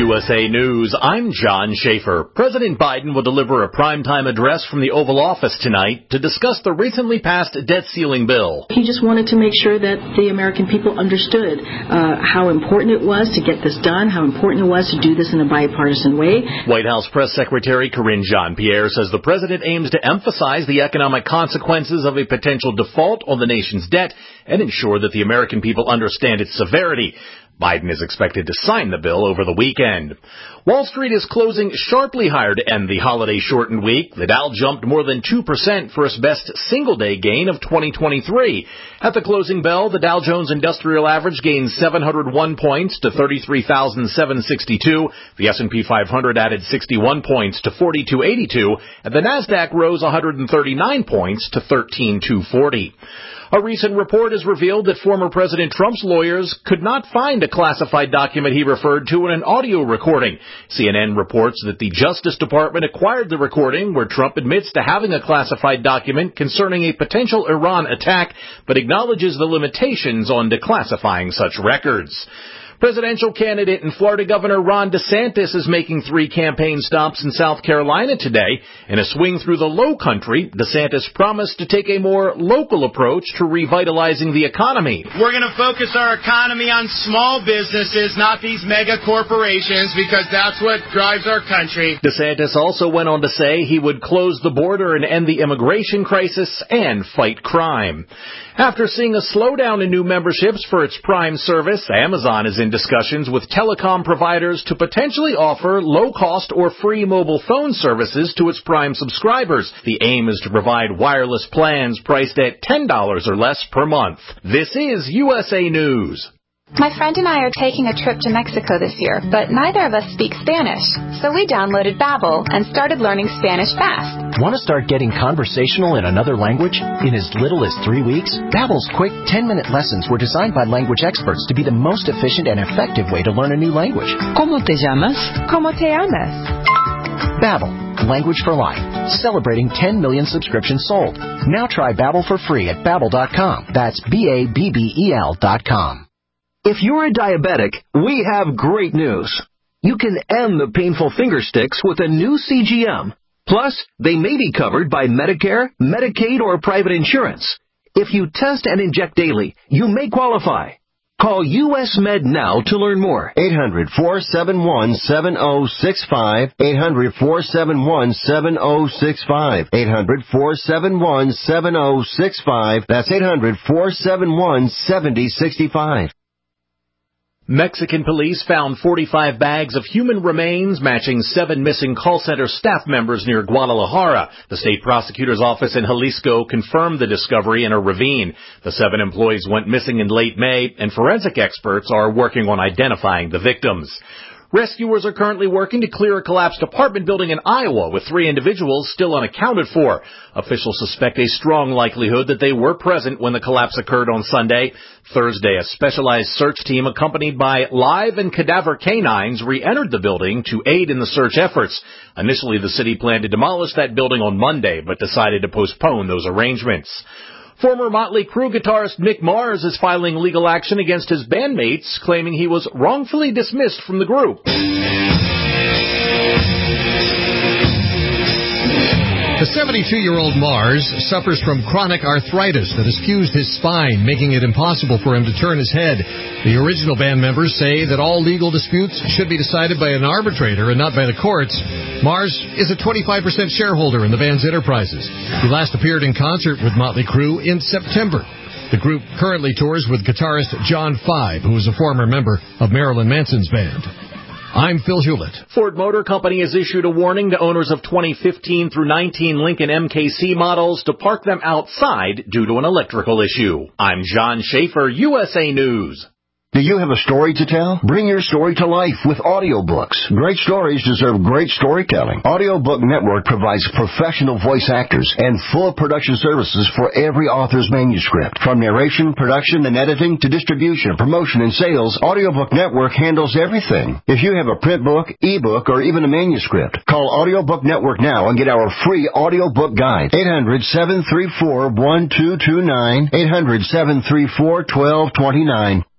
USA News, I'm John Schaefer. President Biden will deliver a primetime address from the Oval Office tonight to discuss the recently passed debt ceiling bill. He just wanted to make sure that the American people understood how important it was to get this done, how important it was to do this in a bipartisan way. White House Press Secretary Karine Jean-Pierre says the president aims to emphasize the economic consequences of a potential default on the nation's debt and ensure that the American people understand its severity. Biden is expected to sign the bill over the weekend. Wall Street is closing sharply higher to end the holiday-shortened week. The Dow jumped more than 2% for its best single-day gain of 2023. At the closing bell, the Dow Jones Industrial Average gained 701 points to 33,762. The S&P 500 added 61 points to 4282, and the Nasdaq rose 139 points to 13,240. A recent report has revealed that former President Trump's lawyers could not find a classified document he referred to in an audio recording. CNN reports that the Justice Department acquired the recording where Trump admits to having a classified document concerning a potential Iran attack, but acknowledges the limitations on declassifying such records. Presidential candidate and Florida Governor Ron DeSantis is making 3 campaign stops in South Carolina today. In a swing through the Low Country, DeSantis promised to take a more local approach to revitalizing the economy. We're going to focus our economy on small businesses, not these mega corporations, because that's what drives our country. DeSantis also went on to say he would close the border and end the immigration crisis and fight crime. After seeing a slowdown in new memberships for its Prime service, Amazon is in discussions with telecom providers to potentially offer low-cost or free mobile phone services to its Prime subscribers. The aim is to provide wireless plans priced at $10 or less per month. This is USA News. My friend and I are taking a trip to Mexico this year, but neither of us speak Spanish. So we downloaded Babbel and started learning Spanish fast. Want to start getting conversational in another language? In as little as 3 weeks, Babbel's quick 10-minute lessons were designed by language experts to be the most efficient and effective way to learn a new language. ¿Cómo te llamas? ¿Cómo te llamas? Babbel, language for life. Celebrating 10 million subscriptions sold. Now try Babbel for free at Babbel.com. That's BABBEL.com. If you're a diabetic, we have great news. You can end the painful finger sticks with a new CGM. Plus, they may be covered by Medicare, Medicaid, or private insurance. If you test and inject daily, you may qualify. Call US Med now to learn more. 800-471-7065. 800-471-7065. 800-471-7065. That's 800-471-7065. Mexican police found 45 bags of human remains matching 7 missing call center staff members near Guadalajara. The state prosecutor's office in Jalisco confirmed the discovery in a ravine. The 7 employees went missing in late May, and forensic experts are working on identifying the victims. Rescuers are currently working to clear a collapsed apartment building in Iowa with 3 individuals still unaccounted for. Officials suspect a strong likelihood that they were present when the collapse occurred on Sunday. Thursday, a specialized search team accompanied by live and cadaver canines re-entered the building to aid in the search efforts. Initially, the city planned to demolish that building on Monday, but decided to postpone those arrangements. Former Motley Crue guitarist Mick Mars is filing legal action against his bandmates, claiming he was wrongfully dismissed from the group. The 72-year-old Mars suffers from chronic arthritis that has fused his spine, making it impossible for him to turn his head. The original band members say that all legal disputes should be decided by an arbitrator and not by the courts. Mars is a 25% shareholder in the band's enterprises. He last appeared in concert with Motley Crue in September. The group currently tours with guitarist John Five, who is a former member of Marilyn Manson's band. I'm Phil Hewlett. Ford Motor Company has issued a warning to owners of 2015 through 19 Lincoln MKC models to park them outside due to an electrical issue. I'm John Schaefer, USA News. Do you have a story to tell? Bring your story to life with audiobooks. Great stories deserve great storytelling. Audiobook Network provides professional voice actors and full production services for every author's manuscript. From narration, production, and editing to distribution, promotion, and sales, Audiobook Network handles everything. If you have a print book, ebook, or even a manuscript, call Audiobook Network now and get our free audiobook guide. 800-734-1229. 800-734-1229.